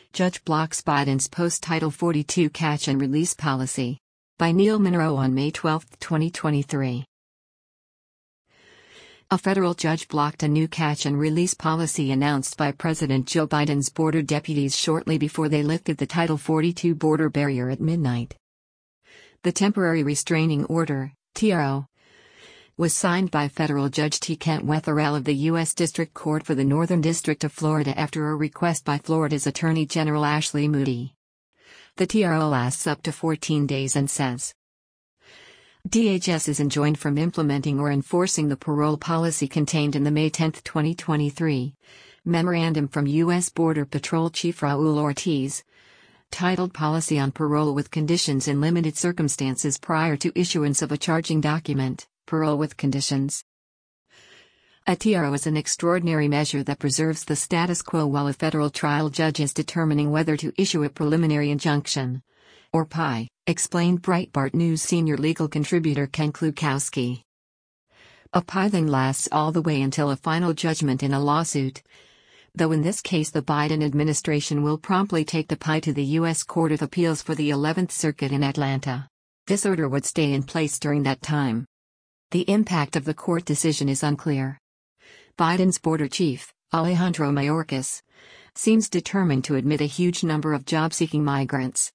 Judge blocks Biden's post-Title 42 catch and release policy. By Neil Monroe on May 12, 2023. A federal judge blocked a new catch and release policy announced by President Joe Biden's border deputies shortly before they lifted the Title 42 border barrier at midnight. The Temporary Restraining Order, TRO, was signed by federal Judge T. Kent Wetherell of the U.S. District Court for the Northern District of Florida after a request by Florida's Attorney General Ashley Moody. The TRO lasts up to 14 days and says DHS is enjoined from implementing or enforcing the parole policy contained in the May 10, 2023, memorandum from U.S. Border Patrol Chief Raul Ortiz, titled Policy on Parole with Conditions in Limited Circumstances Prior to Issuance of a Charging Document. Parole with conditions. A TRO is an extraordinary measure that preserves the status quo while a federal trial judge is determining whether to issue a preliminary injunction, or PI, explained Breitbart News senior legal contributor Ken Klukowski. A PI then lasts all the way until a final judgment in a lawsuit, though in this case the Biden administration will promptly take the PI to the U.S. Court of Appeals for the 11th Circuit in Atlanta. This order would stay in place during that time. The impact of the court decision is unclear. Biden's border chief, Alejandro Mayorkas, seems determined to admit a huge number of job-seeking migrants.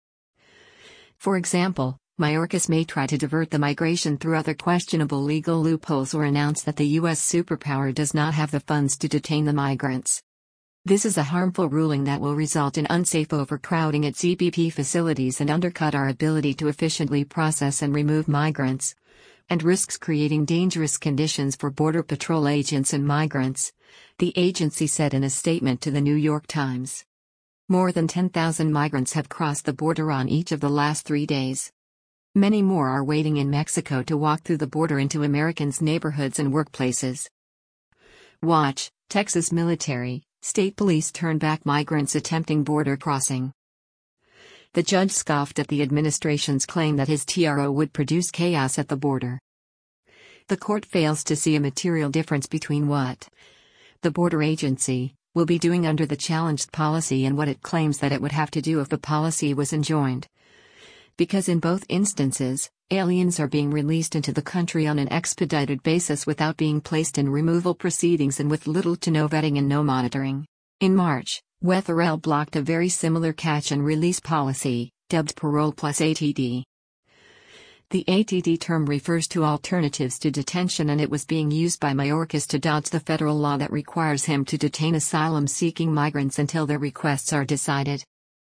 For example, Mayorkas may try to divert the migration through other questionable legal loopholes or announce that the U.S. superpower does not have the funds to detain the migrants. This is a harmful ruling that will result in unsafe overcrowding at CBP facilities and undercut our ability to efficiently process and remove migrants, and risks creating dangerous conditions for Border Patrol agents and migrants, the agency said in a statement to the New York Times. More than 10,000 migrants have crossed the border on each of the last 3 days. Many more are waiting in Mexico to walk through the border into Americans' neighborhoods and workplaces. Watch, Texas military, state police turn back migrants attempting border crossing. The judge scoffed at the administration's claim that his TRO would produce chaos at the border. The court fails to see a material difference between what the border agency will be doing under the challenged policy and what it claims that it would have to do if the policy was enjoined. Because in both instances, aliens are being released into the country on an expedited basis without being placed in removal proceedings and with little to no vetting and no monitoring. In March, Wetherell blocked a very similar catch and release policy, dubbed Parole Plus ATD. The ATD term refers to alternatives to detention, and it was being used by Mayorkas to dodge the federal law that requires him to detain asylum-seeking migrants until their requests are decided.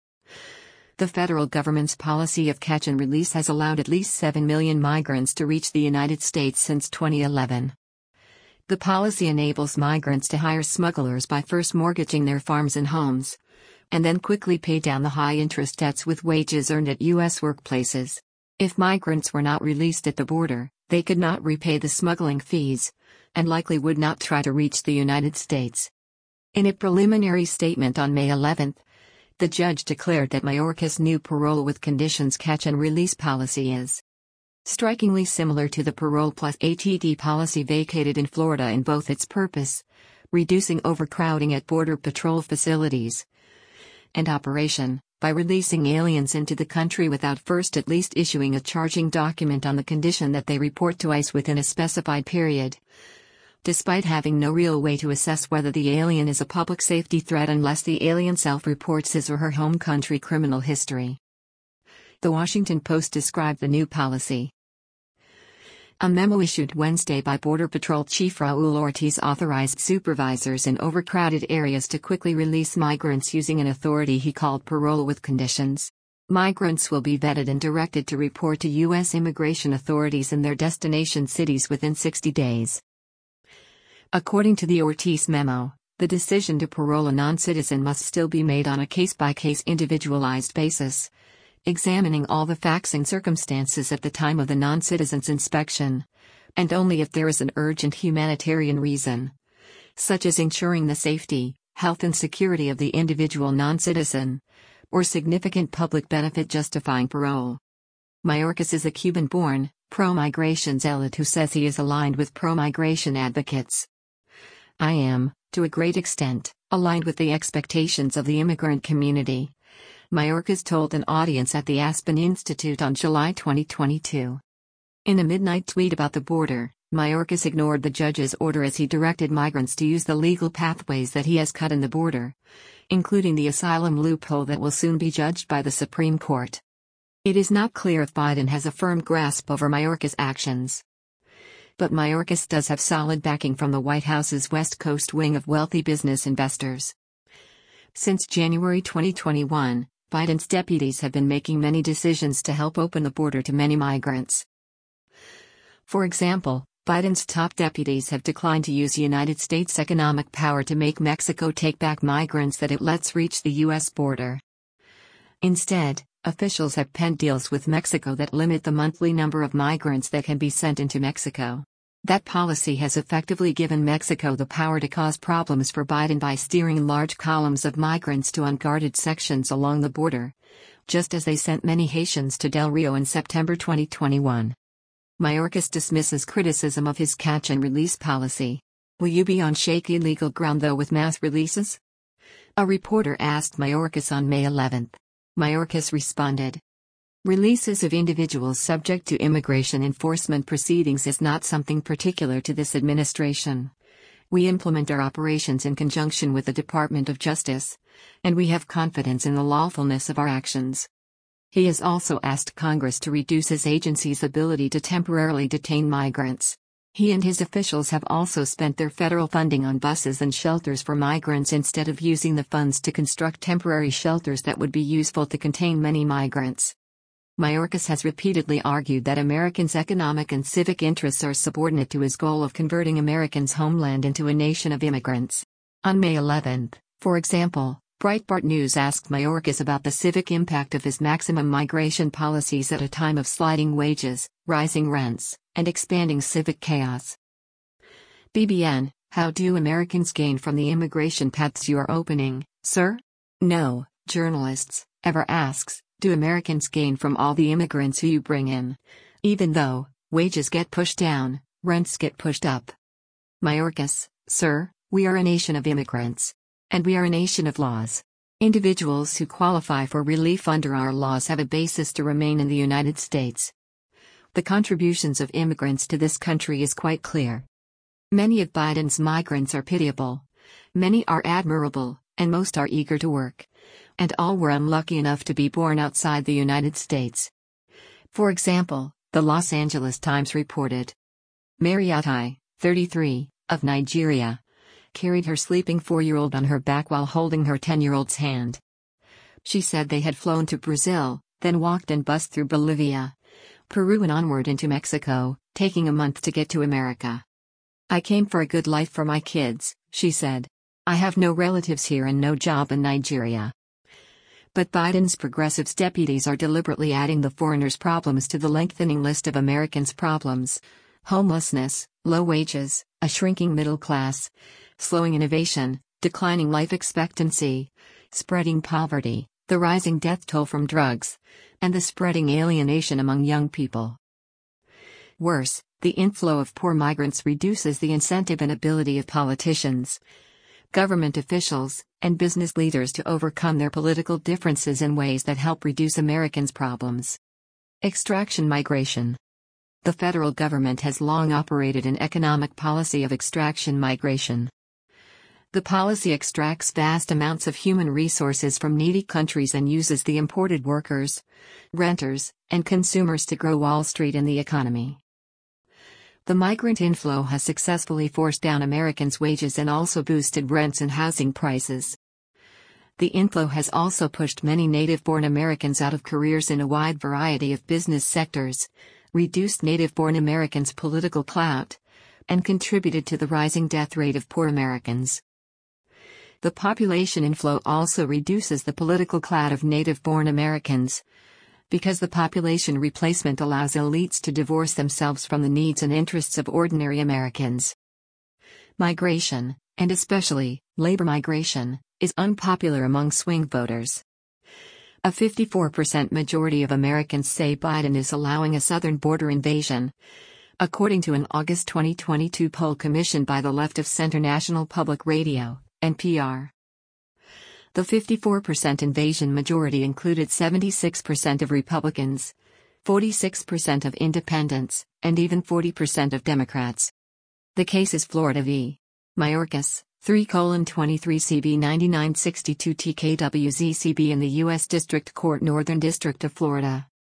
The federal government's policy of catch and release has allowed at least 7 million migrants to reach the United States since 2011. The policy enables migrants to hire smugglers by first mortgaging their farms and homes, and then quickly pay down the high-interest debts with wages earned at U.S. workplaces. If migrants were not released at the border, they could not repay the smuggling fees, and likely would not try to reach the United States. In a preliminary statement on May 11, the judge declared that Mayorkas' new parole with conditions catch and release policy is strikingly similar to the Parole Plus ATD policy vacated in Florida in both its purpose, reducing overcrowding at Border Patrol facilities, and operation, by releasing aliens into the country without first at least issuing a charging document on the condition that they report to ICE within a specified period, despite having no real way to assess whether the alien is a public safety threat unless the alien self-reports his or her home country criminal history. The Washington Post described the new policy. A memo issued Wednesday by Border Patrol Chief Raul Ortiz authorized supervisors in overcrowded areas to quickly release migrants using an authority he called parole with conditions. Migrants will be vetted and directed to report to U.S. immigration authorities in their destination cities within 60 days. According to the Ortiz memo, the decision to parole a non-citizen must still be made on a case-by-case individualized basis, examining all the facts and circumstances at the time of the non-citizen's inspection, and only if there is an urgent humanitarian reason, such as ensuring the safety, health and security of the individual non-citizen, or significant public benefit justifying parole. Mayorkas is a Cuban-born, pro-migration zealot who says he is aligned with pro-migration advocates. I am, to a great extent, aligned with the expectations of the immigrant community, Mayorkas told an audience at the Aspen Institute on July 2022. In a midnight tweet about the border, Mayorkas ignored the judge's order as he directed migrants to use the legal pathways that he has cut in the border, including the asylum loophole that will soon be judged by the Supreme Court. It is not clear if Biden has a firm grasp over Mayorkas' actions. But Mayorkas does have solid backing from the White House's West Coast wing of wealthy business investors. Since January 2021, Biden's deputies have been making many decisions to help open the border to many migrants. For example, Biden's top deputies have declined to use United States economic power to make Mexico take back migrants that it lets reach the U.S. border. Instead, officials have penned deals with Mexico that limit the monthly number of migrants that can be sent into Mexico. That policy has effectively given Mexico the power to cause problems for Biden by steering large columns of migrants to unguarded sections along the border, just as they sent many Haitians to Del Rio in September 2021. Mayorkas dismisses criticism of his catch-and-release policy. Will you be on shaky legal ground though with mass releases? A reporter asked Mayorkas on May 11. Mayorkas responded, "Releases of individuals subject to immigration enforcement proceedings is not something particular to this administration. We implement our operations in conjunction with the Department of Justice, and we have confidence in the lawfulness of our actions." He has also asked Congress to reduce his agency's ability to temporarily detain migrants. He and his officials have also spent their federal funding on buses and shelters for migrants instead of using the funds to construct temporary shelters that would be useful to contain many migrants. Mayorkas has repeatedly argued that Americans' economic and civic interests are subordinate to his goal of converting Americans' homeland into a nation of immigrants. On May 11, for example, Breitbart News asked Mayorkas about the civic impact of his maximum migration policies at a time of sliding wages, rising rents, and expanding civic chaos. BBN: How do Americans gain from the immigration paths you are opening, sir? No, journalists, ever asks, do Americans gain from all the immigrants who you bring in? Even though wages get pushed down, rents get pushed up. Mayorkas: Sir, we are a nation of immigrants. And we are a nation of laws. Individuals who qualify for relief under our laws have a basis to remain in the United States. The contributions of immigrants to this country is quite clear. Many of Biden's migrants are pitiable. Many are admirable, and most are eager to work. And all were unlucky enough to be born outside the United States. For example, the Los Angeles Times reported, Mary Atai, 33, of Nigeria, carried her sleeping 4-year-old on her back while holding her 10-year-old's hand. She said they had flown to Brazil, then walked and bused through Bolivia, Peru and onward into Mexico, taking a month to get to America. I came for a good life for my kids, she said. I have no relatives here and no job in Nigeria. But Biden's progressives' deputies are deliberately adding the foreigners' problems to the lengthening list of Americans' problems: homelessness, low wages, a shrinking middle class, slowing innovation, declining life expectancy, spreading poverty, the rising death toll from drugs, and the spreading alienation among young people. Worse, the inflow of poor migrants reduces the incentive and ability of politicians, government officials, and business leaders to overcome their political differences in ways that help reduce Americans' problems. Extraction migration. The federal government has long operated an economic policy of extraction migration. The policy extracts vast amounts of human resources from needy countries and uses the imported workers, renters, and consumers to grow Wall Street and the economy. The migrant inflow has successfully forced down Americans' wages and also boosted rents and housing prices. The inflow has also pushed many native-born Americans out of careers in a wide variety of business sectors, reduced native-born Americans' political clout, and contributed to the rising death rate of poor Americans. The population inflow also reduces the political clout of native-born Americans, because the population replacement allows elites to divorce themselves from the needs and interests of ordinary Americans. Migration, and especially labor migration, is unpopular among swing voters. A 54% majority of Americans say Biden is allowing a southern border invasion, according to an August 2022 poll commissioned by the left of Center National Public Radio, NPR. The 54% invasion majority included 76% of Republicans, 46% of independents, and even 40% of Democrats. The case is Florida v. Mayorkas, 3:23 CB 9962 TKWZ CB in the U.S. District Court, Northern District of Florida.